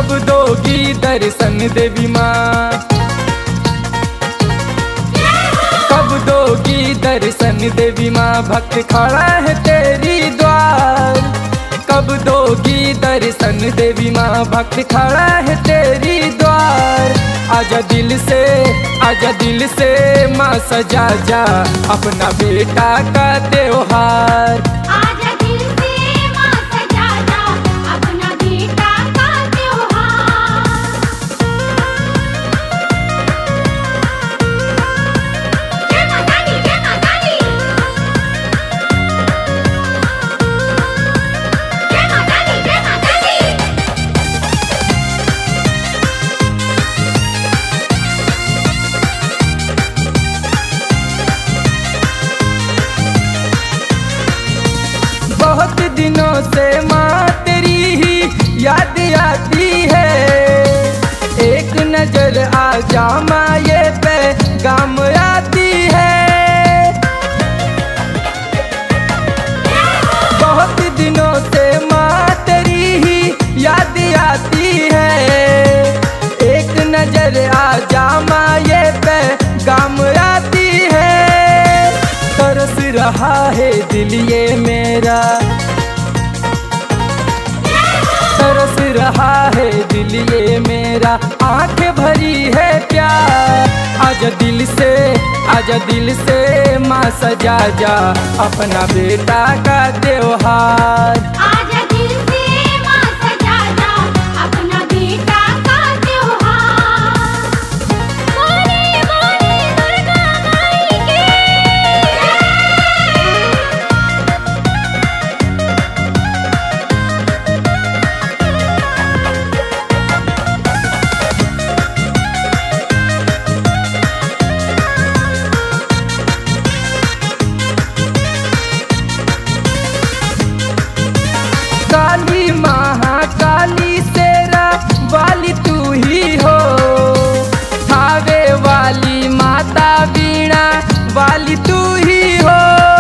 कब दोगी दर्शन देवी माँ, कब दोगी दर्शन देवी माँ, भक्त खड़ा है तेरी द्वार। कब दोगी दर्शन देवी माँ, भक्त खड़ा है तेरी द्वार। आजा दिल से, आजा दिल से माँ, सजा जा अपना बेटा का त्योहार। आजा दिल से माँ, सजा जा अपना बेटा का त्योहार। जय माता दी, जय माता दी, जय माता दी, जय माता दी। बहुत दिनों से माँ तेरी ही याद आती है, एक नजर आ जा माँ ये पैगाम आती है। बहुत दिनों से माँ तेरी ही याद आती है, एक नजर आ जा माँ ये पैगाम आती है। तरस रहा है दिल ये मेरा, तरस रहा है दिल ये मेरा, आंखें भरी है प्यार। आजा दिल से, आजा दिल से माँ, सजा जा अपना बेटा का त्योहार। आजा दिल से माँ, सजा जा अपना बेटा का त्योहार। बोले बोले दुर्गा माई की काली महाकाली तेरा वाली तू ही हो, थावे वाली माता वीणा वाली तू ही हो।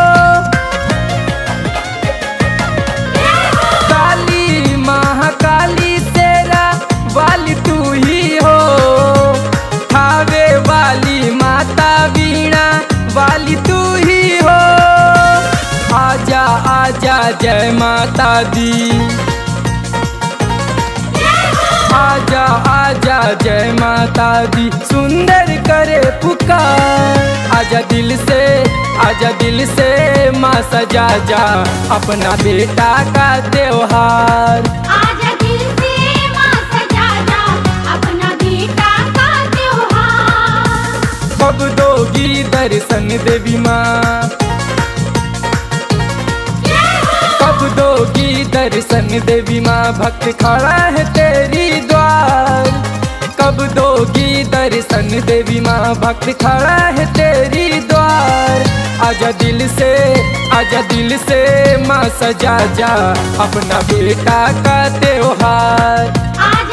काली महाकाली तेरा वाली तू ही हो, थावे वाली माता वीणा वाली तू ही हो। आजा आजा जय माता दी, आजा आजा जय माता दी, सुंदर करे पुकार। आजा दिल से, आजा दिल से माँ, सजा जा अपना बेटा का त्योहार। आजा दिल से माँ, सजा जा अपना बेटा का त्योहार। कब दोगी दर्शन देवी माँ, कब दोगी दर्शन देवी माँ, भक्त खड़ा है तेरी द्वार। कब दोगी दर्शन देवी माँ, भक्त खड़ा है तेरी द्वार। आजा दिल से, आजा दिल से माँ, सजा जा अपना बेटा का त्योहार। आजा